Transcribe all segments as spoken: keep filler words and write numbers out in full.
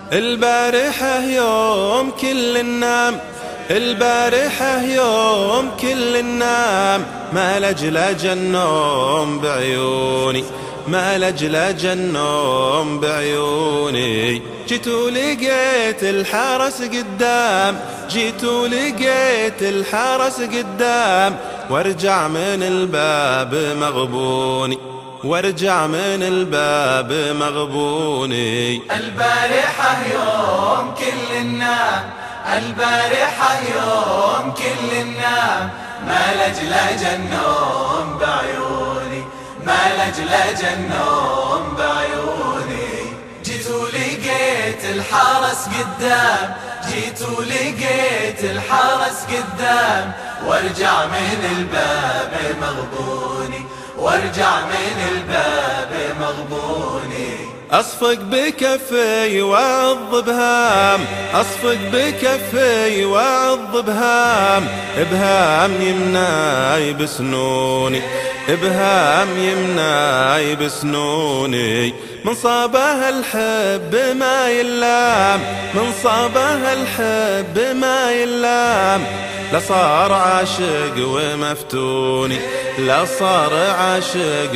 البارحة يوم كل النام، البارحة يوم كل النام، ما لجلج النوم بعيوني، ما لجلج النوم بعيوني. جيت ولقيت الحرس قدام، جيت ولقيت الحرس قدام، وارجع من الباب مغبوني، وارجع من الباب مغبوني. البارحة يوم كل النام، البارحة يوم كل النام، ما لجلج النوم بعيوني، ما لجلج النوم بعيوني. جيت ولقيت الحرس قدام، جيت ولقيت الحرس قدام، وارجع من الباب مغبوني، وارجع من الباب مغبوني. أصفق بكفي وعض بهام، أصفق بكفي وعض بهام، بهام يمناي بسنوني، بهام يمناي بسنوني. من صابه الحب ما يلام، من صابه الحب ما يلام، لا صار عاشق ومفتوني، لا صار عاشق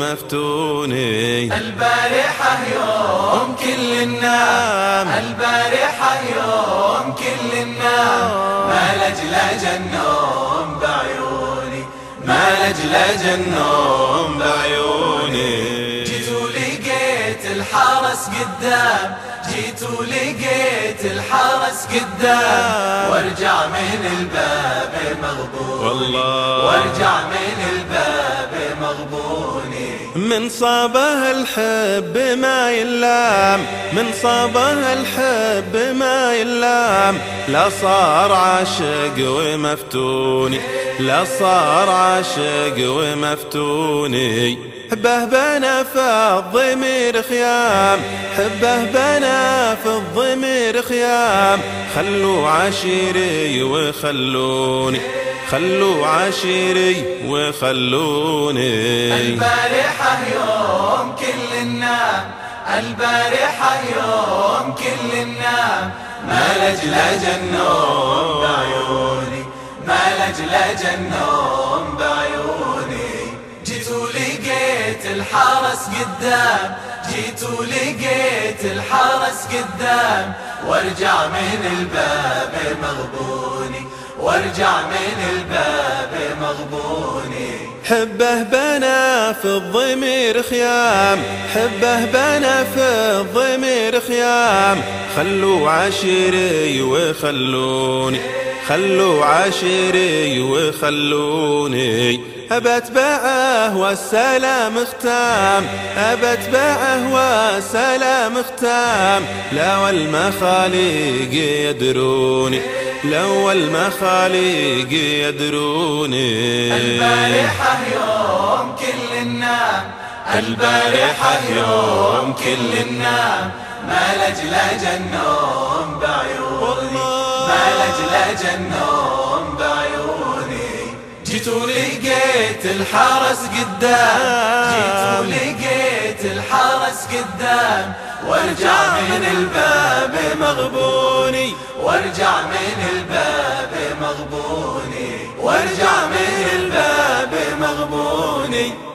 ومفتوني. البارحة يوم كل النام، البارحة يوم كل النام، ما لجلج النوم بعيوني، ما لجلج النوم بعيوني. جيت ولقيت الحرس قدام، جيت ولقيت الحرس قدام، وارجع من الباب مغبوني، والله وارجع من الباب مغبوني. من صابه الحب ما يلام، من صابه الحب ما يلام، لا صار عاشق ومفتوني، لا صار عاشق ومفتوني. حبه بنا في الضمير خيام، حبه بنا في الضمير خيام، خلوا عشيري وخلوني، خلوا عشيري وخلوني. البارحة يوم كل النام، البارحة يوم كل النام، ما لجلج النوم بعيوني، ما لجلج النوم بعيوني. جيت ولقيت الحرس قدام، جيت ولقيت الحرس قدام، وارجع من الباب مغبوني، وارجع من الباب مغبوني. حبه بنا في الضمير خيام، حبه بنا في الضمير خيام، خلوا عشيري وخلوني، خلوا عشيري وخلوني. أبت بعه والسلام ختام، أبت بعه والسلام ختام، لا والمخاليق يدروني، لو المخاليق يدروني. البارحة يوم كل النام، البارحة يوم كل النام، ما لجلج النوم بعيوني، ما لجلج النوم بعيوني. جيت ولقيت الحرس قدام، جيت ولقيت الحرس قدام، وارجع من الباب مغبوني، وارجع من الباب مغبوني، وارجع من الباب مغبوني.